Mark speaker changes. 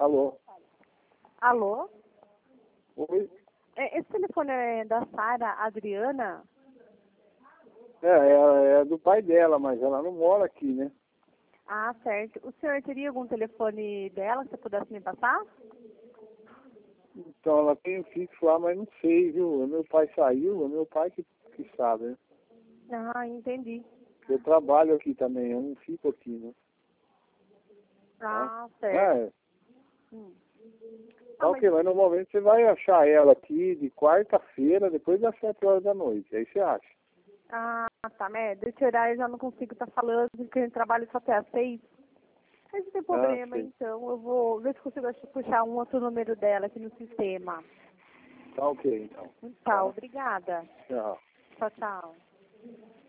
Speaker 1: Alô?
Speaker 2: Alô?
Speaker 1: Oi?
Speaker 2: Esse telefone é da Sara Adriana?
Speaker 1: É do pai dela, mas ela não mora aqui, né?
Speaker 2: Ah, certo. O senhor teria algum telefone dela que você pudesse me passar?
Speaker 1: Então ela tem um fixo lá, mas não sei, viu? Meu pai saiu, é meu pai que sabe, né?
Speaker 2: Ah, entendi.
Speaker 1: Eu trabalho aqui também, eu não fico aqui, né?
Speaker 2: Ah, certo. Hum.
Speaker 1: Tá
Speaker 2: Ah,
Speaker 1: ok, mas normalmente você vai achar ela aqui de quarta-feira, depois das 7 horas da noite. Aí você acha.
Speaker 2: tá, né? Desse horário eu já não consigo estar falando, porque a gente trabalha só até às 6. Mas não tem problema,
Speaker 1: Sei.
Speaker 2: então. Eu vou ver se consigo puxar um outro número dela aqui no sistema.
Speaker 1: Tá ok, então.
Speaker 2: Tá, obrigada.
Speaker 1: Tchau.
Speaker 2: Tchau, tchau.